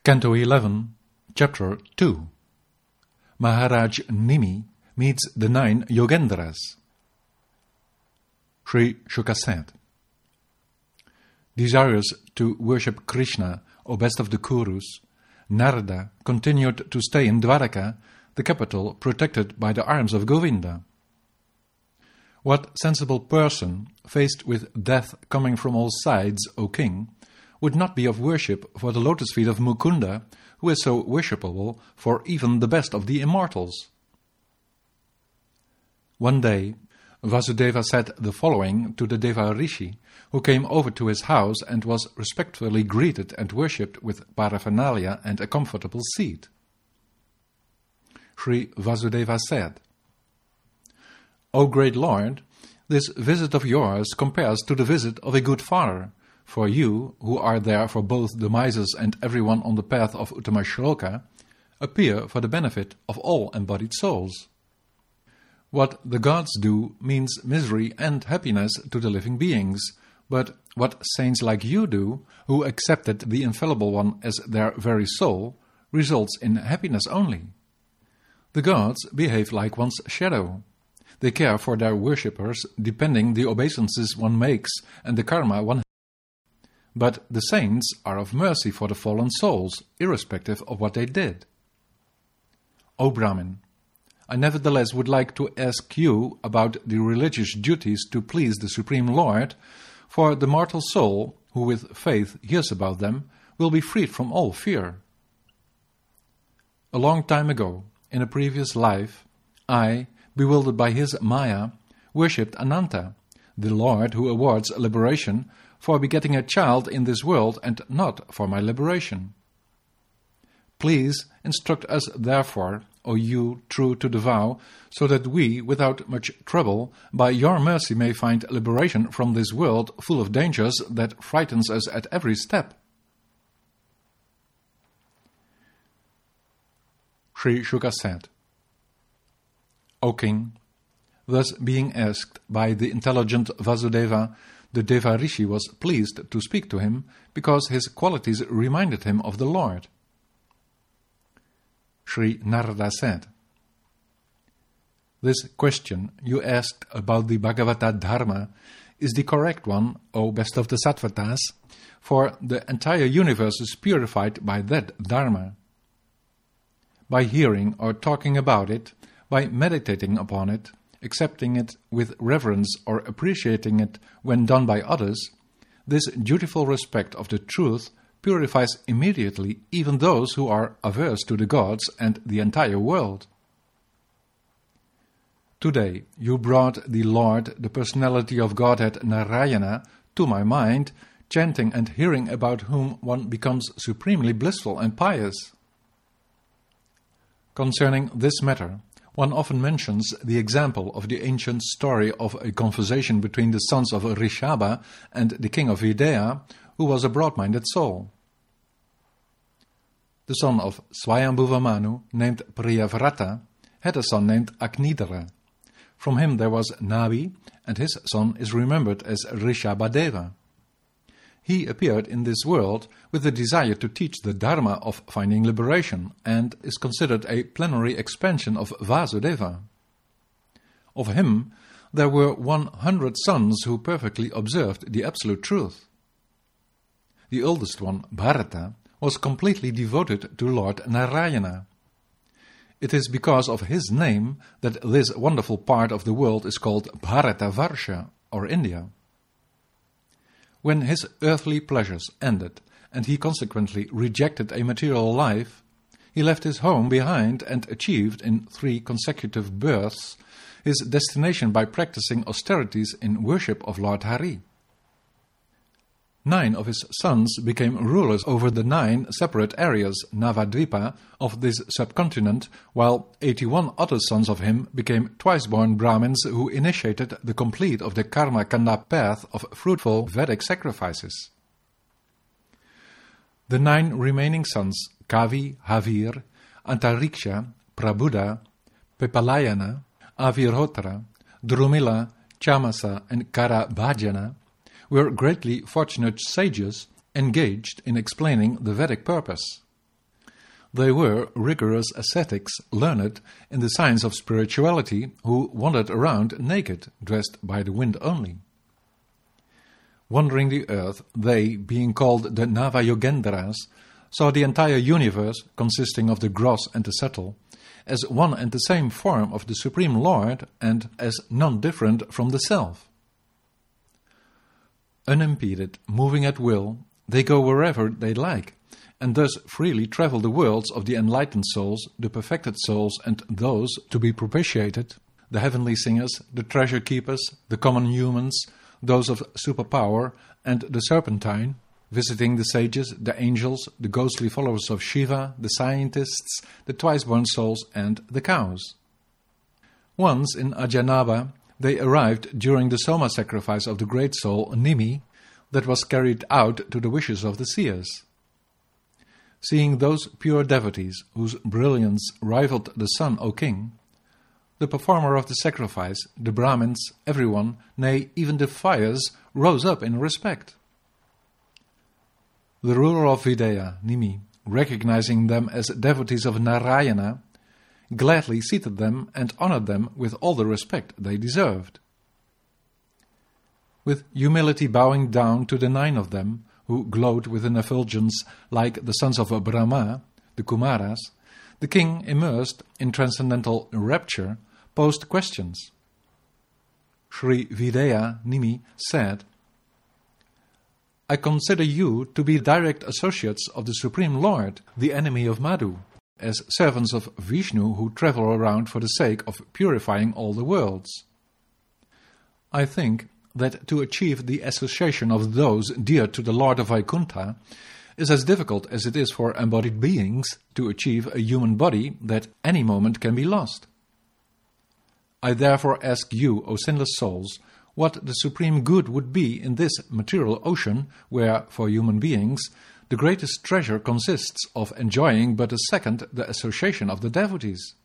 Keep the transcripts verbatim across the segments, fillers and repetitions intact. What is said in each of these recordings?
Canto eleven, Chapter two. Maharaj Nimi meets the nine Yogendras. Sri Shuka said, desirous to worship Krishna, O best of the Kurus, Narada continued to stay in Dwaraka, the capital protected by the arms of Govinda. What sensible person, faced with death coming from all sides, O king, would not be of worship for the lotus feet of Mukunda, who is so worshipable for even the best of the immortals? One day, Vasudeva said the following to the Deva Rishi, who came over to his house and was respectfully greeted and worshipped with paraphernalia and a comfortable seat. Sri Vasudeva said, O great Lord, this visit of yours compares to the visit of a good father, for you, who are there for both the misers and everyone on the path of Uttamashloka, appear for the benefit of all embodied souls. What the gods do means misery and happiness to the living beings, but what saints like you do, who accepted the infallible one as their very soul, results in happiness only. The gods behave like one's shadow. They care for their worshippers, depending the obeisances one makes and the karma one has. But the saints are of mercy for the fallen souls, irrespective of what they did. O Brahmin, I nevertheless would like to ask you about the religious duties to please the Supreme Lord, for the mortal soul, who with faith hears about them, will be freed from all fear. A long time ago, in a previous life, I, bewildered by his Maya, worshipped Ananta, the Lord who awards liberation, for begetting a child in this world and not for my liberation. Please instruct us therefore, O you true to the vow, so that we, without much trouble, by your mercy may find liberation from this world full of dangers that frightens us at every step. Sri Shuka said, O king, thus being asked by the intelligent Vasudeva, the Deva Rishi was pleased to speak to him because his qualities reminded him of the Lord. Sri Narada said, this question you asked about the Bhagavata Dharma is the correct one, O best of the Sattvatas, for the entire universe is purified by that Dharma. By hearing or talking about it, by meditating upon it, accepting it with reverence or appreciating it when done by others, this dutiful respect of the truth purifies immediately even those who are averse to the gods and the entire world. Today you brought the Lord, the personality of Godhead Narayana, to my mind, chanting and hearing about whom one becomes supremely blissful and pious. Concerning this matter, one often mentions the example of the ancient story of a conversation between the sons of Rishabha and the king of Videha, who was a broad-minded soul. The son of Swayambhuva Manu, named Priyavrata, had a son named Agnidhara. From him there was Navi, and his son is remembered as Rishabhadeva. He appeared in this world with the desire to teach the Dharma of finding liberation, and is considered a plenary expansion of Vasudeva. Of him there were one hundred sons who perfectly observed the absolute truth. The oldest one, Bharata, was completely devoted to Lord Narayana. It is because of his name that this wonderful part of the world is called Bharatavarsha, or India. When his earthly pleasures ended, and he consequently rejected a material life, he left his home behind and achieved, in three consecutive births, his destination by practicing austerities in worship of Lord Hari. Nine of his sons became rulers over the nine separate areas, Navadvipa, of this subcontinent, while eighty-one other sons of him became twice-born Brahmins who initiated the complete of the Karma Kanda path of fruitful Vedic sacrifices. The nine remaining sons, Kavi, Havir, Antariksha, Prabuddha, Pepalayana, Avirhotra, Drumila, Chamasa, and Karabhajana, were greatly fortunate sages engaged in explaining the Vedic purpose. They were rigorous ascetics learned in the science of spirituality who wandered around naked, dressed by the wind only. Wandering the earth, they, being called the Nava-Yogendras, saw the entire universe, consisting of the gross and the subtle, as one and the same form of the Supreme Lord and as none different from the Self. Unimpeded, moving at will, they go wherever they like, and thus freely travel the worlds of the enlightened souls, the perfected souls, and those to be propitiated, the heavenly singers, the treasure keepers, the common humans, those of superpower, and the serpentine, visiting the sages, the angels, the ghostly followers of Shiva, the scientists, the twice-born souls, and the cows. Once in Ajanaba, they arrived during the Soma sacrifice of the great soul Nimi, that was carried out to the wishes of the seers. Seeing those pure devotees, whose brilliance rivaled the sun, O king, the performer of the sacrifice, the Brahmins, everyone, nay, even the fires, rose up in respect. The ruler of Videha, Nimi, recognizing them as devotees of Narayana, gladly seated them and honored them with all the respect they deserved. With humility bowing down to the nine of them, who glowed with an effulgence like the sons of Brahma, the Kumaras, the king, immersed in transcendental rapture, posed questions. Sri Videha Nimi said, I consider you to be direct associates of the Supreme Lord, the enemy of Madhu, as servants of Vishnu who travel around for the sake of purifying all the worlds. I think that to achieve the association of those dear to the Lord of Vaikuntha is as difficult as it is for embodied beings to achieve a human body that any moment can be lost. I therefore ask you, O sinless souls, what the supreme good would be in this material ocean where, for human beings, the greatest treasure consists of enjoying but a second the association of the devotees.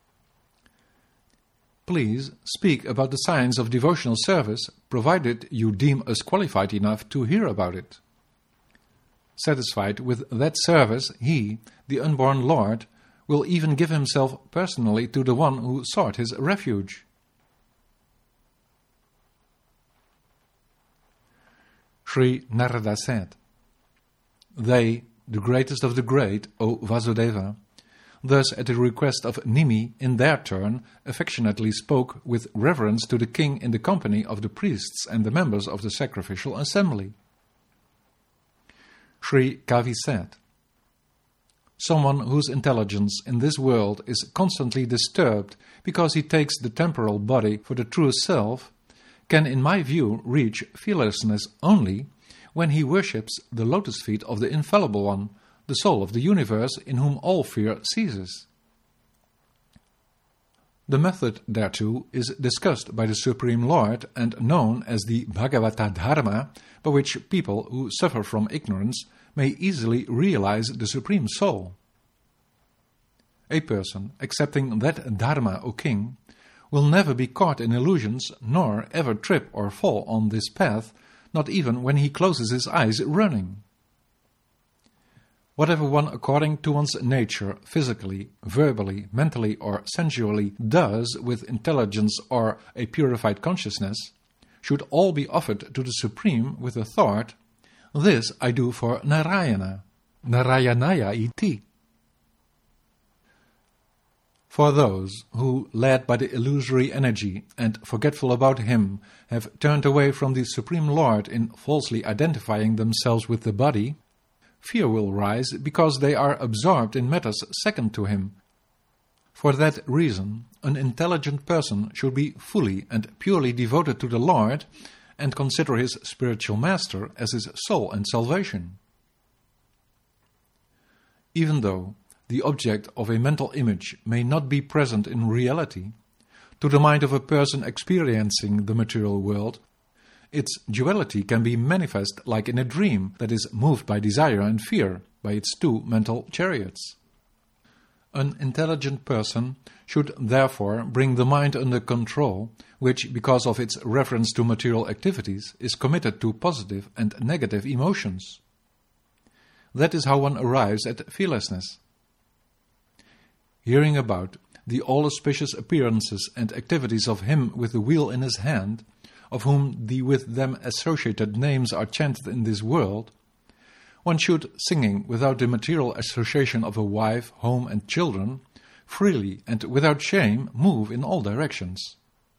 Please speak about the science of devotional service, provided you deem us qualified enough to hear about it. Satisfied with that service, he, the unborn Lord, will even give himself personally to the one who sought his refuge. Sri Narada said, They, the greatest of the great, O Vasudeva, thus at the request of Nimi, in their turn, affectionately spoke with reverence to the king in the company of the priests and the members of the sacrificial assembly. Sri Kavi said, Someone whose intelligence in this world is constantly disturbed because he takes the temporal body for the true self, can in my view reach fearlessness only when he worships the lotus feet of the infallible one, the soul of the universe in whom all fear ceases. The method thereto is discussed by the Supreme Lord and known as the Bhagavata Dharma, by which people who suffer from ignorance may easily realize the Supreme Soul. A person accepting that Dharma, O King, will never be caught in illusions, nor ever trip or fall on this path, not even when he closes his eyes running. Whatever one according to one's nature, physically, verbally, mentally or sensually does with intelligence or a purified consciousness, should all be offered to the Supreme with the thought, This I do for Narayana, Narayanaya iti. For those who, led by the illusory energy and forgetful about him, have turned away from the Supreme Lord in falsely identifying themselves with the body, fear will rise because they are absorbed in matters second to him. For that reason, an intelligent person should be fully and purely devoted to the Lord and consider his spiritual master as his soul and salvation. Even though the object of a mental image may not be present in reality, to the mind of a person experiencing the material world, its duality can be manifest like in a dream that is moved by desire and fear, by its two mental chariots. An intelligent person should therefore bring the mind under control, which, because of its reference to material activities, is committed to positive and negative emotions. That is how one arrives at fearlessness. hearing about the all-auspicious appearances and activities of him with the wheel in his hand, of whom the with them associated names are chanted in this world, one should, singing without the material association of a wife, home and children, freely and without shame move in all directions.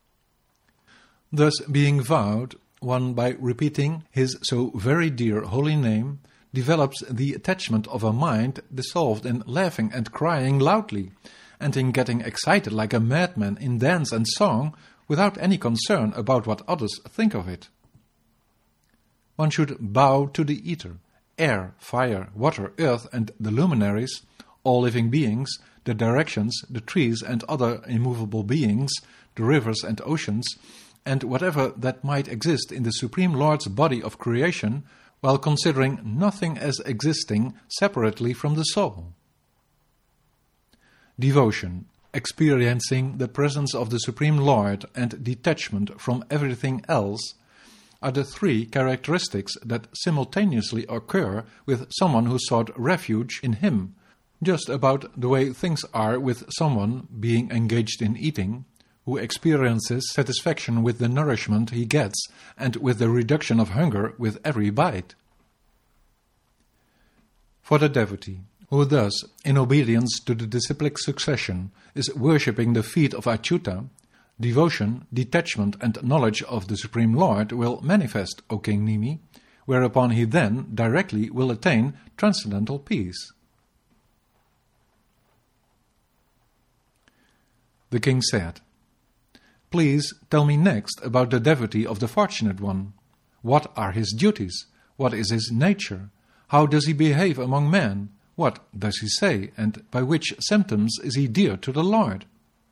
Thus being vowed, one by repeating his so very dear holy name develops the attachment of a mind dissolved in laughing and crying loudly, and in getting excited like a madman in dance and song without any concern about what others think of it. One should bow to the ether, air, fire, water, earth and the luminaries, all living beings, the directions, the trees and other immovable beings, the rivers and oceans, and whatever that might exist in the Supreme Lord's body of creation, while considering nothing as existing separately from the soul. Devotion, experiencing the presence of the Supreme Lord and detachment from everything else, are the three characteristics that simultaneously occur with someone who sought refuge in him, just about the way things are with someone being engaged in eating, who experiences satisfaction with the nourishment he gets and with the reduction of hunger with every bite. For the devotee, who thus, in obedience to the disciplic succession, is worshipping the feet of Achyuta, devotion, detachment and knowledge of the Supreme Lord will manifest, O King Nimi, whereupon he then directly will attain transcendental peace. The king said, "Please tell me next about the devotee of the Fortunate One. What are his duties? What is his nature? How does he behave among men? What does he say, and by which symptoms is he dear to the Lord?"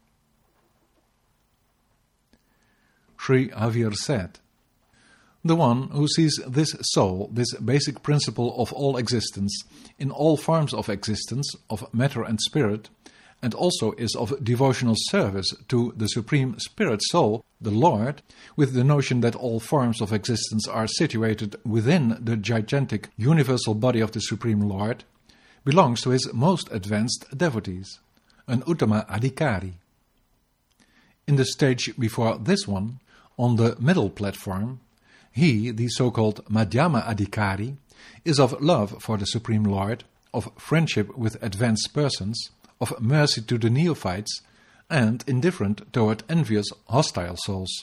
Sri Havir said, "The one who sees this soul, this basic principle of all existence, in all forms of existence, of matter and spirit, and also is of devotional service to the Supreme Spirit Soul, the Lord, with the notion that all forms of existence are situated within the gigantic universal body of the Supreme Lord, belongs to his most advanced devotees, an Uttama Adhikari. In the stage before this one, on the middle platform, he, the so-called Madhyama Adhikari, is of love for the Supreme Lord, of friendship with advanced persons, of mercy to the neophytes, and indifferent toward envious, hostile souls.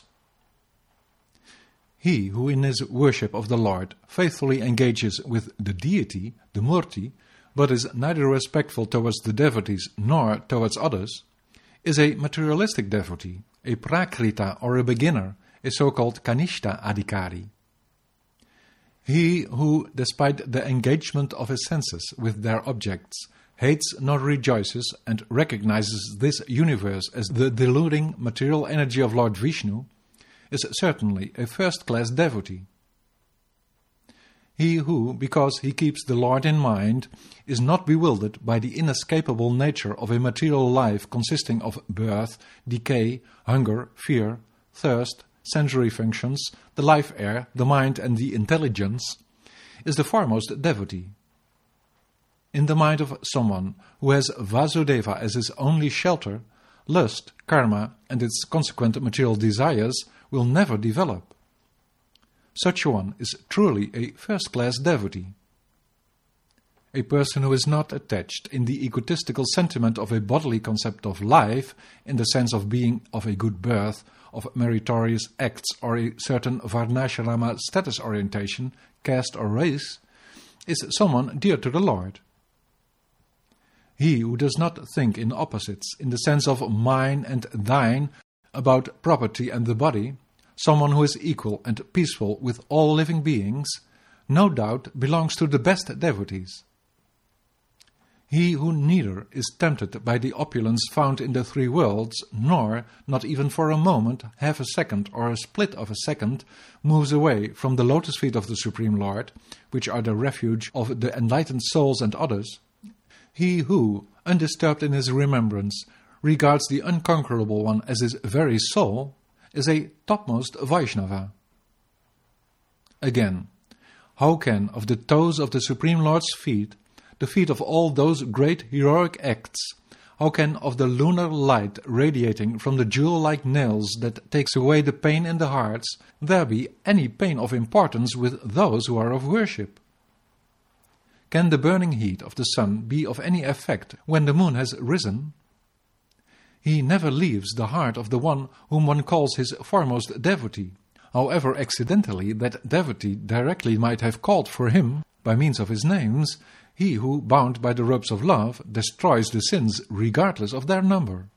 He who in his worship of the Lord faithfully engages with the deity, the Murti, but is neither respectful towards the devotees nor towards others, is a materialistic devotee, a prakrita or a beginner, a so-called Kanishta Adhikari. He who, despite the engagement of his senses with their objects, hates nor rejoices and recognizes this universe as the deluding material energy of Lord Vishnu, is certainly a first-class devotee. He who, because he keeps the Lord in mind, is not bewildered by the inescapable nature of a material life consisting of birth, decay, hunger, fear, thirst, sensory functions, the life air, the mind and the intelligence, is the foremost devotee. In the mind of someone who has Vasudeva as his only shelter, lust, karma, and its consequent material desires will never develop. Such one is truly a first-class devotee. A person who is not attached in the egotistical sentiment of a bodily concept of life, in the sense of being of a good birth, of meritorious acts, or a certain Varnashrama status orientation, caste or race, is someone dear to the Lord. He who does not think in opposites, in the sense of mine and thine, about property and the body, someone who is equal and peaceful with all living beings, no doubt belongs to the best devotees. He who neither is tempted by the opulence found in the three worlds, nor, not even for a moment, half a second or a split of a second, moves away from the lotus feet of the Supreme Lord, which are the refuge of the enlightened souls and others, he who, undisturbed in his remembrance, regards the unconquerable one as his very soul, is a topmost Vaishnava. Again, how can of the toes of the Supreme Lord's feet, the feet of all those great heroic acts, How can of the lunar light radiating from the jewel-like nails that takes away the pain in the hearts, there be any pain of importance with those who are of worship? Can the burning heat of the sun be of any effect when the moon has risen? He never leaves the heart of the one whom one calls his foremost devotee, however accidentally that devotee directly might have called for him, by means of his names. He who, bound by the ropes of love, destroys the sins regardless of their number.